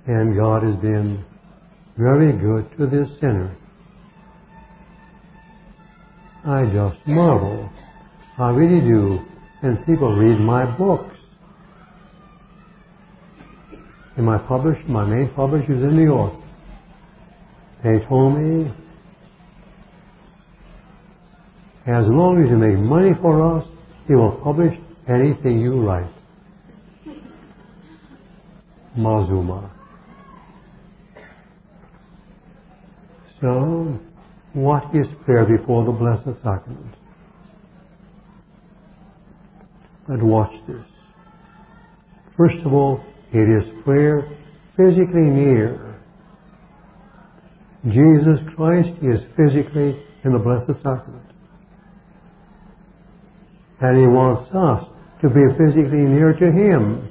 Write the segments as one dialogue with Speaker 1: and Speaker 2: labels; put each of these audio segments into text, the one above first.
Speaker 1: And God has been very good to this sinner. I just marvel. I really do. And people read my books. And my main publisher is in New York. They told me, as long as you make money for us, he will publish anything you write. Mazuma. So, what is prayer before the Blessed Sacrament? But watch this. First of all, it is prayer physically near. Jesus Christ is physically in the Blessed Sacrament. And He wants us to be physically near to Him.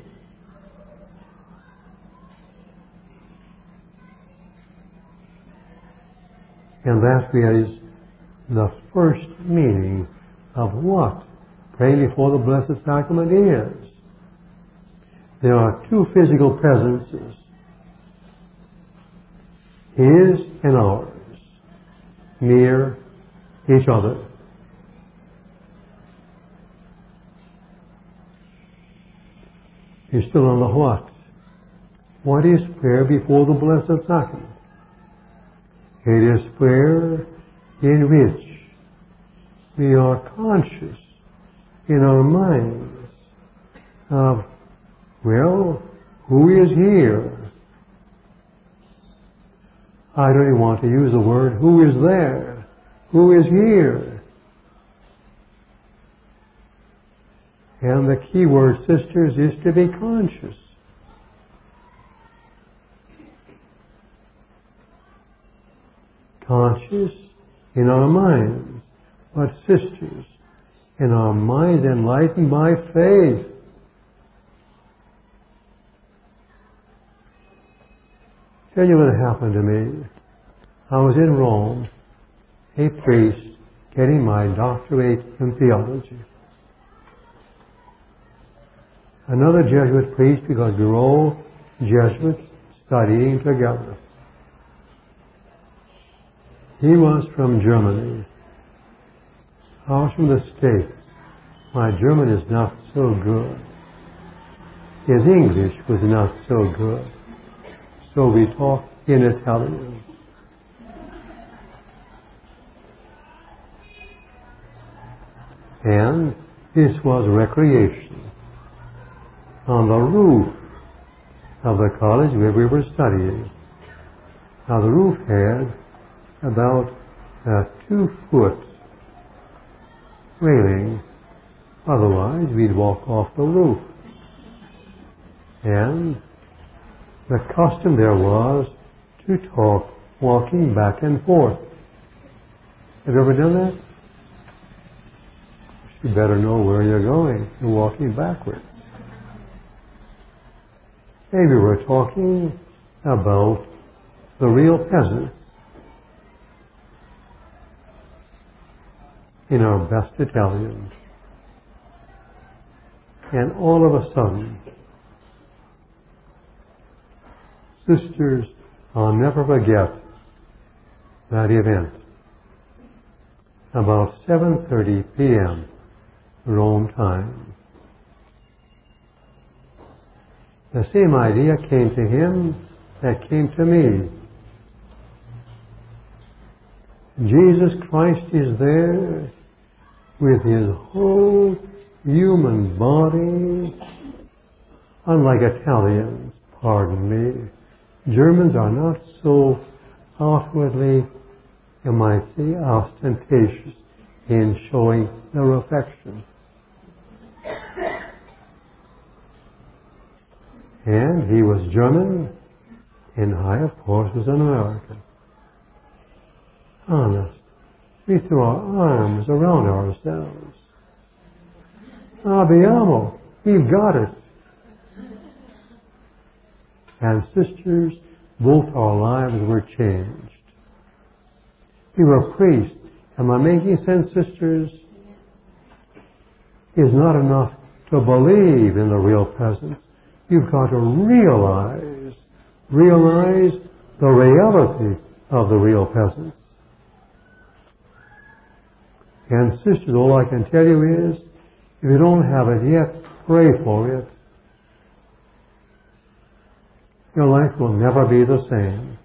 Speaker 1: And that is the first meaning of what praying before the Blessed Sacrament is. There are two physical presences, His and ours, near each other. You're still on the what? What is prayer before the Blessed Sacrament? It is prayer in which we are conscious in our minds of, well, who is here? I don't even want to use the word who is there. Who is here? And the key word, sisters, is to be conscious. Conscious in our minds, but sisters, in our minds enlightened by faith. Tell you what happened to me. I was in Rome, a priest, getting my doctorate in theology. Another Jesuit priest, because we were all Jesuits studying together. He was from Germany. I was from the States. My German is not so good. His English was not so good. So we talked in Italian. And this was recreation. On the roof of the college where we were studying. Now the roof had about a 2-foot railing. Otherwise, we'd walk off the roof. And the custom there was to talk walking back and forth. Have you ever done that? You better know where you're going. You're walking backwards. Maybe we're talking about the real peasants in our best Italian. And all of a sudden, sisters, I'll never forget that event. About 7:30 p.m. Rome time. The same idea came to him that came to me. Jesus Christ is there with His whole human body. Unlike Italians, pardon me, Germans are not so outwardly, you might say, ostentatious in showing their affection. And he was German, and I, of course, was an American. Honest. We threw our arms around ourselves. Abbiamo, we've got it. And sisters, both our lives were changed. We were priests. Am I making sense, sisters? It's not enough to believe in the real presence. You've got to realize realize the reality of the real presence. And sisters, all I can tell you is, if you don't have it yet, pray for it. Your life will never be the same.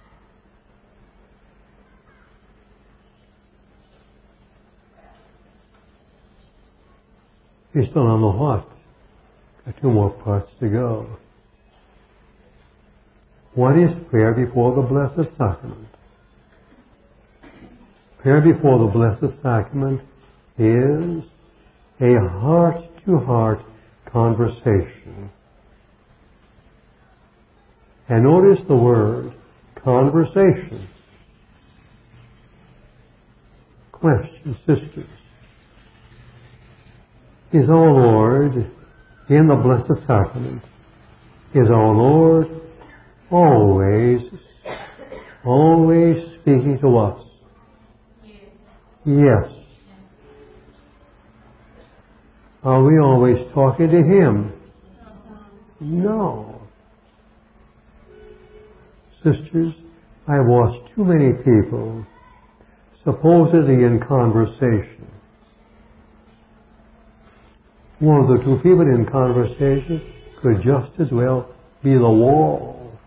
Speaker 1: You're still on the what? Got 2 more parts to go. What is prayer before the Blessed Sacrament? Prayer before the Blessed Sacrament is a heart-to-heart conversation. And notice the word conversation. Question, sisters. Is our Lord in the Blessed Sacrament? Is our Lord always speaking to us? Yes. Are we always talking to Him? No. Sisters, I've watched too many people supposedly in conversation. One of the 2 people in conversation could just as well be the wall.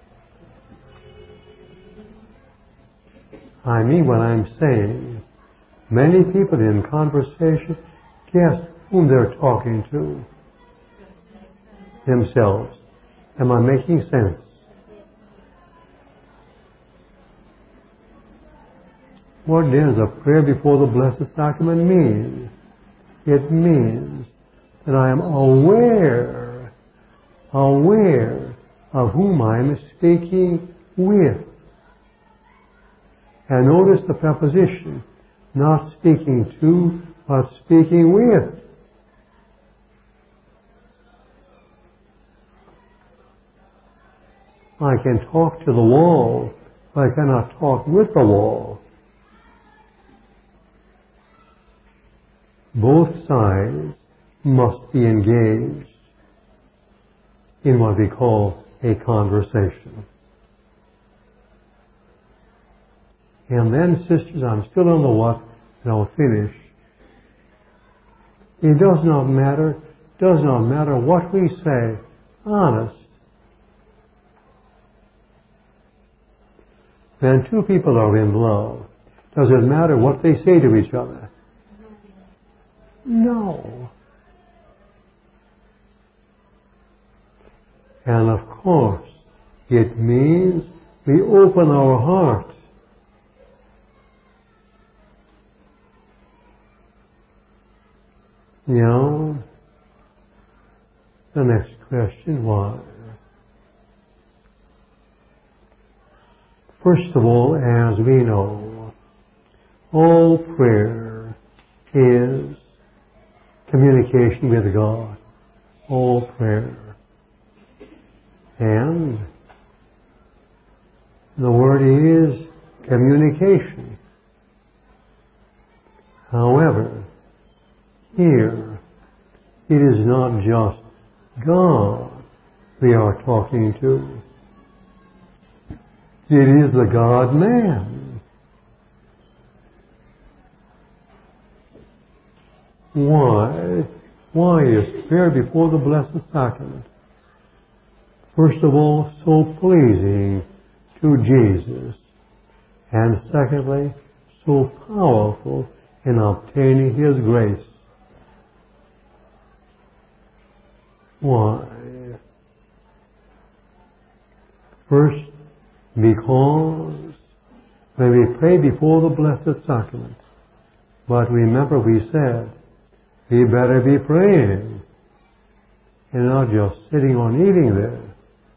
Speaker 1: I mean what I'm saying. Many people in conversation, guess whom they're talking to? Themselves. Am I making sense? What does a prayer before the Blessed Sacrament mean? It means that I am aware of whom I am speaking with. And notice the preposition, not speaking to, but speaking with. I can talk to the wall, but I cannot talk with the wall. Both sides must be engaged in what we call a conversation. And then, sisters, I'm still on the what, and I'll finish. It does not matter what we say, honest. When 2 people are in love, does it matter what they say to each other? No. And of course, it means we open our heart. You know, the next question, why? First of all, as we know, all prayer is communication with God. All prayer. And the word is communication. However, here, it is not just God we are talking to. It is the God-man. Why? Why is prayer before the Blessed Sacrament, first of all, so pleasing to Jesus, and secondly, so powerful in obtaining His grace? Why? First, because when we pray before the Blessed Sacrament, but remember we said, we better be praying and not just sitting or eating there.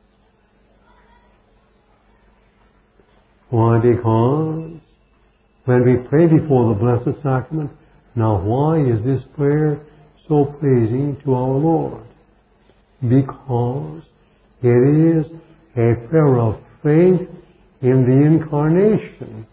Speaker 1: Why? Because when we pray before the Blessed Sacrament, now why is this prayer so pleasing to our Lord? Because it is a prayer of faith in the Incarnation.